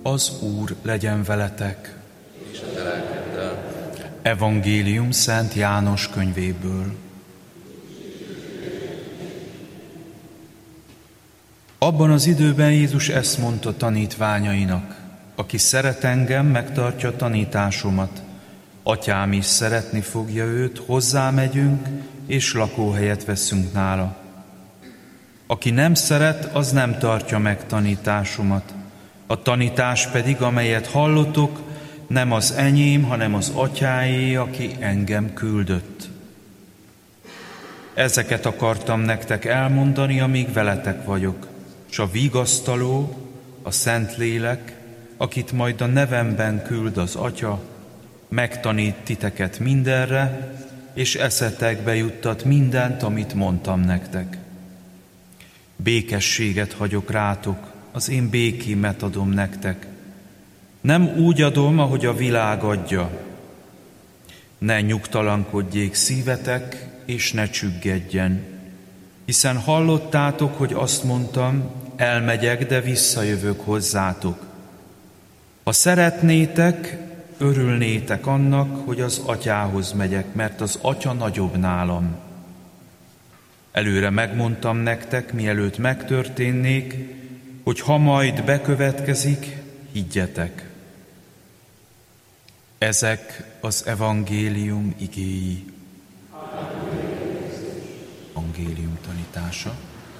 Az Úr legyen veletek. És a te lelkeddel. Evangélium Szent János könyvéből. Abban az időben Jézus ezt mondta tanítványainak: aki szeret engem, megtartja tanításomat. Atyám is szeretni fogja őt, hozzámegyünk, és lakóhelyet veszünk nála. Aki nem szeret, az nem tartja meg tanításomat. A tanítás pedig, amelyet hallotok, nem az enyém, hanem az Atyáé, aki engem küldött. Ezeket akartam nektek elmondani, amíg veletek vagyok, s a vigasztaló, a Szentlélek, akit majd a nevemben küld az Atya, megtanít titeket mindenre, és eszetekbe juttat mindent, amit mondtam nektek. Békességet hagyok rátok, az én békémet adom nektek. Nem úgy adom, ahogy a világ adja. Ne nyugtalankodjék szívetek, és ne csüggedjen. Hiszen hallottátok, hogy azt mondtam, elmegyek, de visszajövök hozzátok. Ha szeretnétek, örülnétek annak, hogy az Atyához megyek, mert az Atya nagyobb nálam. Előre megmondtam nektek, mielőtt megtörténnék, hogy ha majd bekövetkezik, higgyetek. Ezek az evangélium igéi. Evangélium tanítása.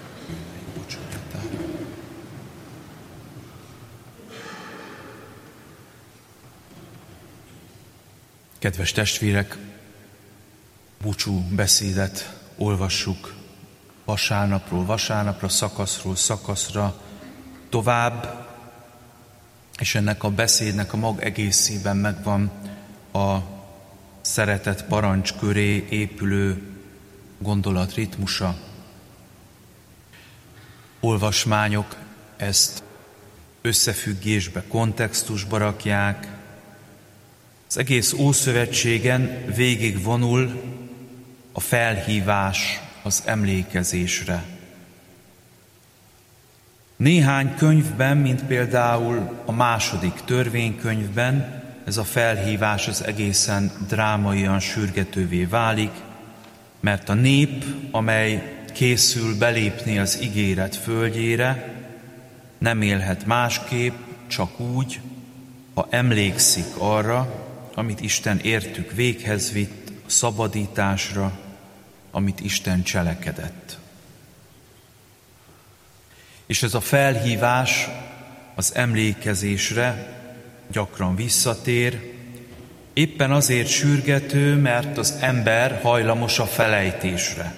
Kedves testvérek, búcsú beszédet olvassuk vasárnapról vasárnapra, szakaszról szakaszra tovább, és ennek a beszédnek a mag egészében megvan a szeretet parancs köré épülő gondolatritmusa. Olvasmányok ezt összefüggésbe, kontextusba rakják. Az egész Ószövetségen végigvonul a felhívás az emlékezésre. Néhány könyvben, mint például a második törvénykönyvben, ez a felhívás az egészen drámaian sürgetővé válik, mert a nép, amely készül belépni az ígéret földjére, nem élhet másképp, csak úgy, ha emlékszik arra, amit Isten értük véghez vitt, a szabadításra, amit Isten cselekedett. És ez a felhívás az emlékezésre gyakran visszatér, éppen azért sürgető, mert az ember hajlamos a felejtésre.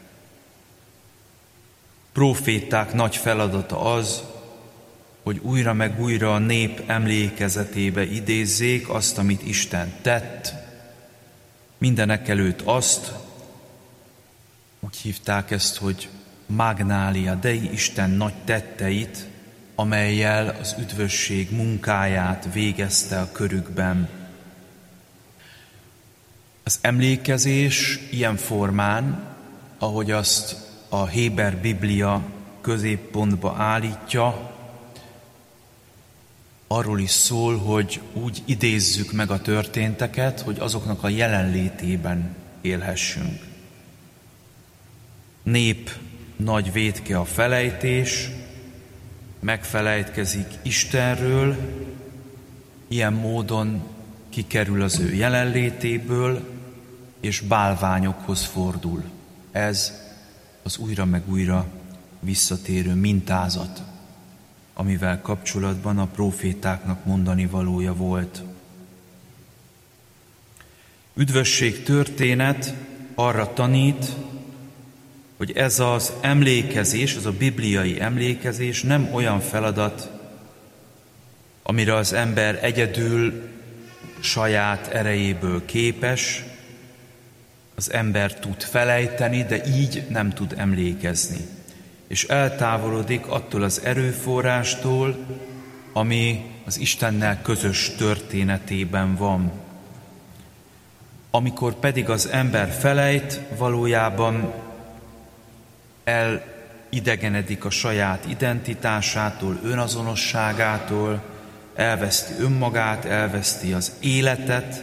Próféták nagy feladata az, hogy újra meg újra a nép emlékezetébe idézzék azt, amit Isten tett, mindenekelőtt azt, úgy hívták ezt, hogy Magnália Dei, Isten nagy tetteit, amellyel az üdvösség munkáját végezte a körükben. Az emlékezés ilyen formán, ahogy azt a Héber Biblia középpontba állítja, arról is szól, hogy úgy idézzük meg a történteket, hogy azoknak a jelenlétében élhessünk. Nép nagy vétke a felejtés, megfelejtkezik Istenről, ilyen módon kikerül az ő jelenlétéből, és bálványokhoz fordul. Ez az újra meg újra visszatérő mintázat, amivel kapcsolatban a prófétáknak mondani valója volt. Üdvösség történet arra tanít, hogy ez az emlékezés, az a bibliai emlékezés nem olyan feladat, amire az ember egyedül saját erejéből képes, az ember tud felejteni, de így nem tud emlékezni. És eltávolodik attól az erőforrástól, ami az Istennel közös történetében van. Amikor pedig az ember felejt, valójában elidegenedik a saját identitásától, önazonosságától, elveszti önmagát, elveszti az életet.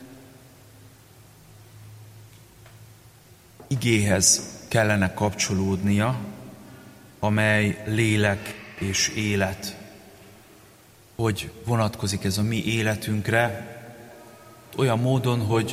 Igéhez kellene kapcsolódnia, amely lélek és élet. Hogy vonatkozik ez a mi életünkre, olyan módon, hogy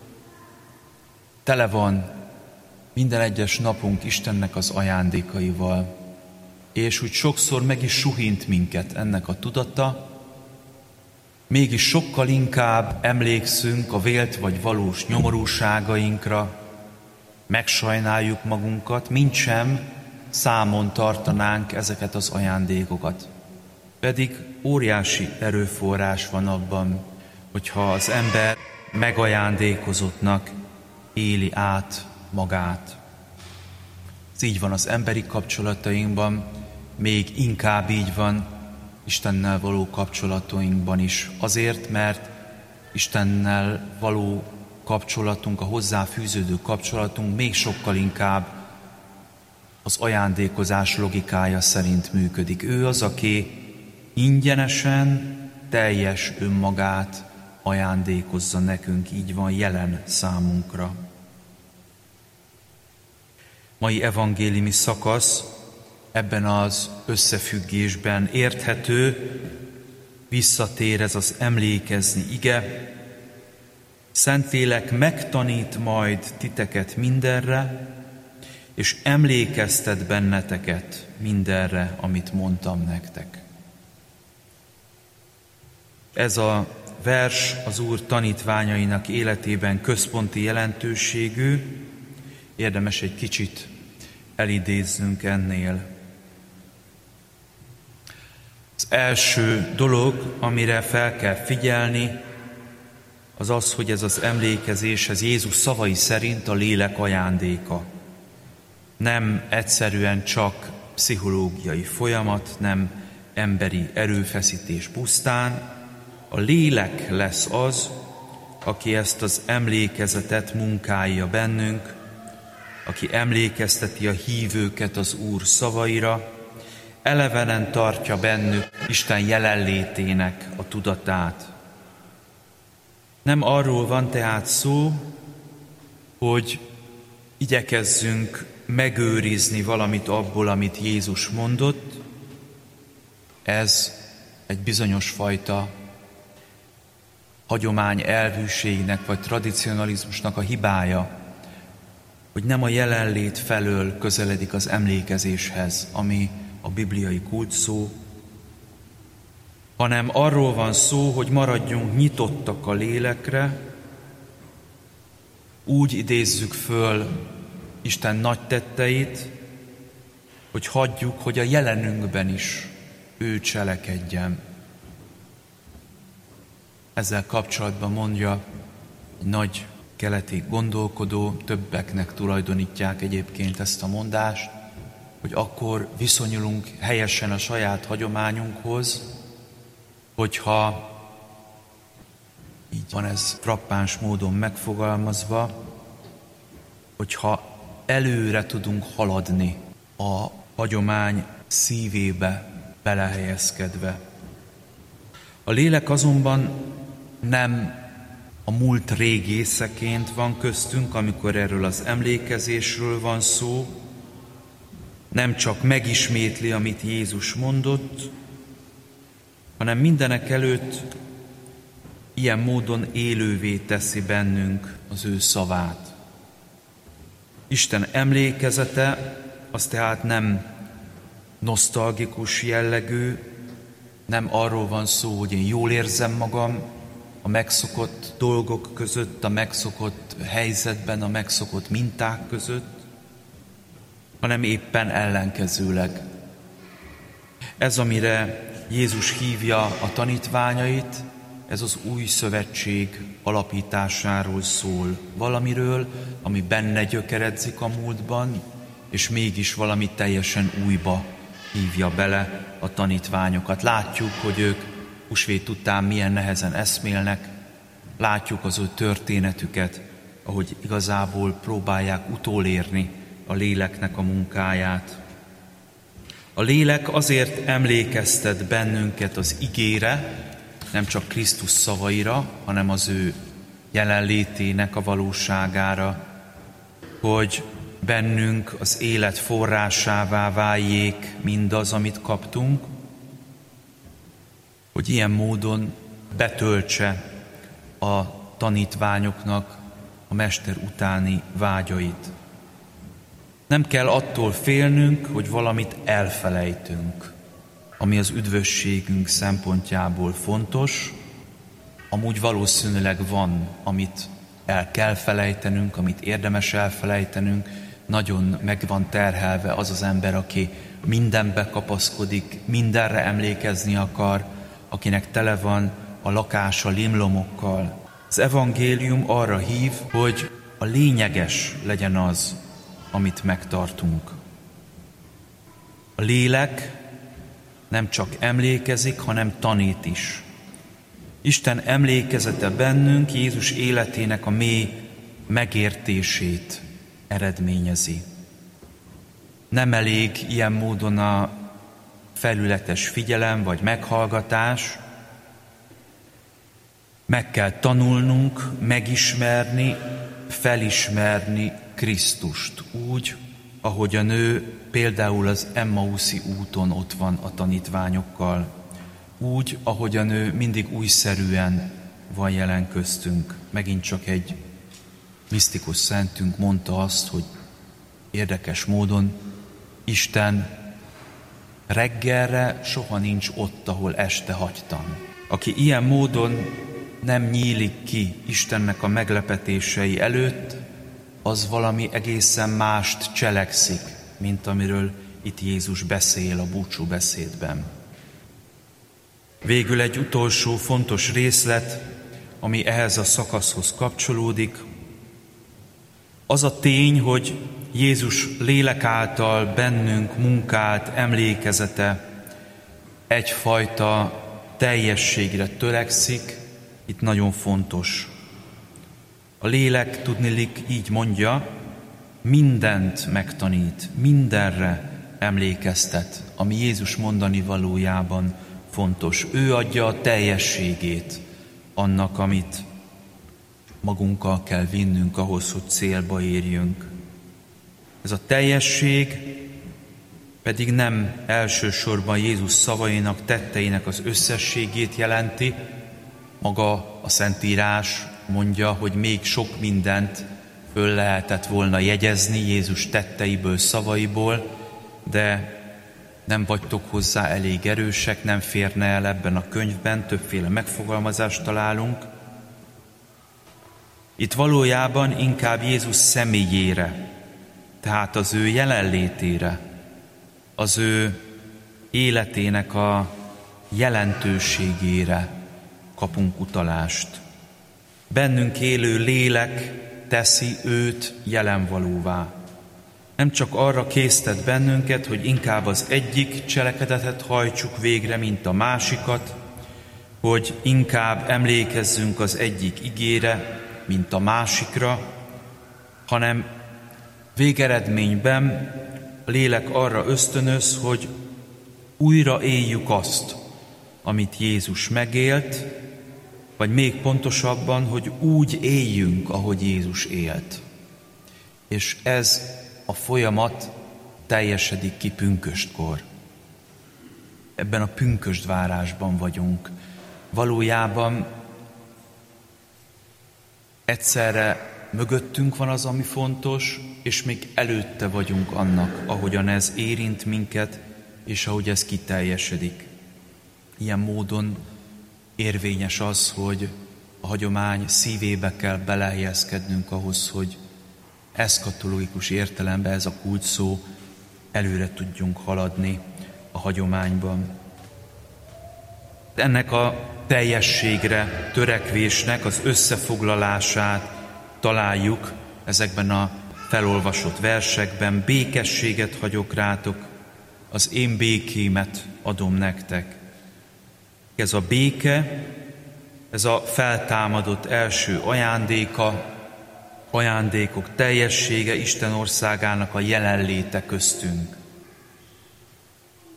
tele van minden egyes napunk Istennek az ajándékaival, és úgy sokszor meg is suhint minket ennek a tudata, mégis sokkal inkább emlékszünk a vélt vagy valós nyomorúságainkra, megsajnáljuk magunkat, mintsem számon tartanánk ezeket az ajándékokat. Pedig óriási erőforrás van abban, hogyha az ember megajándékozottnak éli át magát. Ez így van az emberi kapcsolatainkban, még inkább így van Istennel való kapcsolatainkban is. Azért, mert Istennel való kapcsolatunk, a hozzáfűződő kapcsolatunk még sokkal inkább az ajándékozás logikája szerint működik. Ő az, aki ingyenesen, teljes önmagát ajándékozza nekünk, így van jelen számunkra. Mai evangéliumi szakasz ebben az összefüggésben érthető, visszatér ez az emlékezni ige. Szentlélek megtanít majd titeket mindenre, és emlékeztet benneteket mindenre, amit mondtam nektek. Ez a vers az Úr tanítványainak életében központi jelentőségű, érdemes egy kicsit elidéznünk ennél. Az első dolog, amire fel kell figyelni, az az, hogy ez az emlékezés, ez Jézus szavai szerint a lélek ajándéka. Nem egyszerűen csak pszichológiai folyamat, nem emberi erőfeszítés pusztán. A lélek lesz az, aki ezt az emlékezetet munkálja bennünk, aki emlékezteti a hívőket az Úr szavaira, elevenen tartja bennük Isten jelenlétének a tudatát. Nem arról van tehát szó, hogy igyekezzünk megőrizni valamit abból, amit Jézus mondott. Ez egy bizonyos fajta hagyomány elvűségnek vagy tradicionalizmusnak a hibája, hogy nem a jelenlét felől közeledik az emlékezéshez, ami a bibliai kulcsszó, hanem arról van szó, hogy maradjunk nyitottak a lélekre, úgy idézzük föl Isten nagy tetteit, hogy hagyjuk, hogy a jelenünkben is ő cselekedjen. Ezzel kapcsolatban mondja egy nagy keleti gondolkodó, többeknek tulajdonítják egyébként ezt a mondást, hogy akkor viszonyulunk helyesen a saját hagyományunkhoz, hogyha így van ez frappáns módon megfogalmazva, hogyha előre tudunk haladni a hagyomány szívébe belehelyezkedve. A lélek azonban nem a múlt régészeként van köztünk, amikor erről az emlékezésről van szó, nem csak megismétli, amit Jézus mondott, hanem mindenek előtt ilyen módon élővé teszi bennünk az ő szavát. Isten emlékezete az tehát nem nosztalgikus jellegű, nem arról van szó, hogy én jól érzem magam a megszokott dolgok között, a megszokott helyzetben, a megszokott minták között, hanem éppen ellenkezőleg. Ez, amire Jézus hívja a tanítványait, ez az új szövetség alapításáról szól. Valamiről, ami benne gyökeredzik a múltban, és mégis valami teljesen újba hívja bele a tanítványokat. Látjuk, hogy ők húsvét után milyen nehezen eszmélnek, látjuk az ő történetüket, ahogy igazából próbálják utolérni a léleknek a munkáját. A lélek azért emlékeztet bennünket az igére, nem csak Krisztus szavaira, hanem az ő jelenlétének a valóságára, hogy bennünk az élet forrásává váljék mindaz, amit kaptunk, hogy ilyen módon betöltse a tanítványoknak a mester utáni vágyait. Nem kell attól félnünk, hogy valamit elfelejtünk, ami az üdvösségünk szempontjából fontos. Amúgy valószínűleg van, amit el kell felejtenünk, amit érdemes elfelejtenünk. Nagyon meg van terhelve az az ember, aki mindenbe kapaszkodik, mindenre emlékezni akar, akinek tele van a lakása limlomokkal. Az evangélium arra hív, hogy a lényeges legyen az, amit megtartunk. A lélek nem csak emlékezik, hanem tanít is. Isten emlékezete bennünk Jézus életének a mély megértését eredményezi. Nem elég ilyen módon a felületes figyelem vagy meghallgatás. Meg kell tanulnunk, megismerni, felismerni Krisztust úgy, ahogyan ő például az Emmauszi úton ott van a tanítványokkal, úgy, ahogyan ő mindig újszerűen van jelen köztünk. Megint csak egy misztikus szentünk mondta azt, hogy érdekes módon Isten reggelre soha nincs ott, ahol este hagytam. Aki ilyen módon nem nyílik ki Istennek a meglepetései előtt, az valami egészen mást cselekszik, mint amiről itt Jézus beszél a búcsúbeszédben. Végül egy utolsó fontos részlet, ami ehhez a szakaszhoz kapcsolódik, az a tény, hogy Jézus lélek által bennünk munkált emlékezete egyfajta teljességre törekszik, itt nagyon fontos. A lélek, tudniillik, így mondja, mindent megtanít, mindenre emlékeztet, ami Jézus mondani valójában fontos. Ő adja a teljességét annak, amit magunkkal kell vinnünk ahhoz, hogy célba érjünk. Ez a teljesség pedig nem elsősorban Jézus szavainak, tetteinek az összességét jelenti. Maga a Szentírás mondja, hogy még sok mindent föl lehetett volna jegyezni Jézus tetteiből, szavaiból, de nem vagytok hozzá elég erősek, nem férne el ebben a könyvben, többféle megfogalmazást találunk. Itt valójában inkább Jézus személyére, tehát az ő jelenlétére, az ő életének a jelentőségére kapunk utalást. Bennünk élő lélek teszi őt jelenvalóvá. Nem csak arra késztet bennünket, hogy inkább az egyik cselekedetet hajtsuk végre, mint a másikat, hogy inkább emlékezzünk az egyik igére, mint a másikra, hanem végeredményben a lélek arra ösztönöz, hogy újra éljük azt, amit Jézus megélt, vagy még pontosabban, hogy úgy éljünk, ahogy Jézus élt. És ez a folyamat teljesedik ki pünköstkor. Ebben a pünkösdvárásban vagyunk. Valójában egyszerre mögöttünk van az, ami fontos, és még előtte vagyunk annak, ahogyan ez érint minket, és ahogy ez kiteljesedik. Ilyen módon érvényes az, hogy a hagyomány szívébe kell belehelyezkednünk ahhoz, hogy eszkatológikus értelemben ez a kulcsszó előre tudjunk haladni a hagyományban. Ennek a teljességre törekvésnek az összefoglalását találjuk ezekben a felolvasott versekben. Békességet hagyok rátok, az én békémet adom nektek. Ez a béke, ez a feltámadott első ajándékok teljessége, Isten országának a jelenléte köztünk.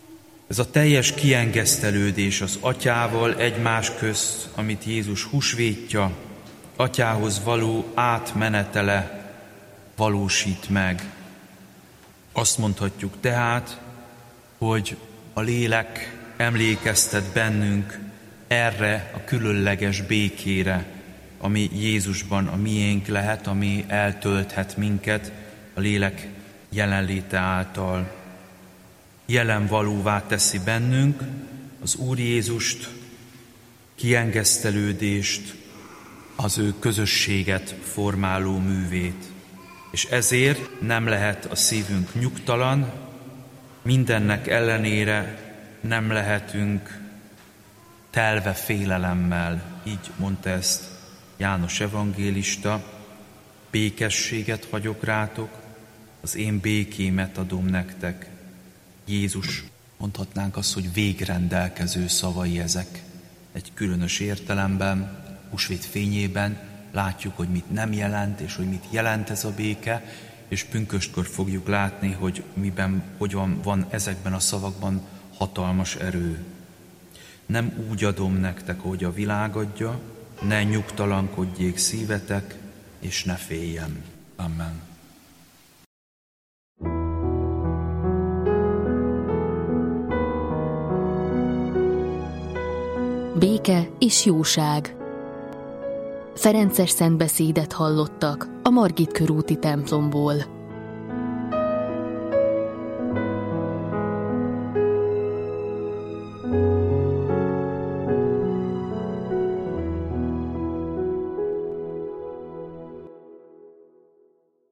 Ez a teljes kiengesztelődés az Atyával egymás közt, amit Jézus húsvétja, Atyához való átmenetele valósít meg. Azt mondhatjuk tehát, hogy a lélek emlékeztet bennünk erre a különleges békére, ami Jézusban a miénk lehet, ami eltölthet minket a lélek jelenléte által. Jelen valóvá teszi bennünk az Úr Jézust, kiengesztelődést, az ő közösséget formáló művét. És ezért nem lehet a szívünk nyugtalan, mindennek ellenére nem lehetünk telve félelemmel, így mondta ezt János evangélista, békességet hagyok rátok, az én békémet adom nektek. Jézus, mondhatnánk azt, hogy végrendelkező szavai ezek. Egy különös értelemben, húsvét fényében látjuk, hogy mit nem jelent, és hogy mit jelent ez a béke, és pünköstkor fogjuk látni, hogy hogyan van ezekben a szavakban hatalmas erő. Nem úgy adom nektek, ahogy a világ adja, ne nyugtalankodjék szívetek, és ne féljen. Amen. Béke és jóság. Ferences szentbeszédet hallottak a Margit körúti templomból.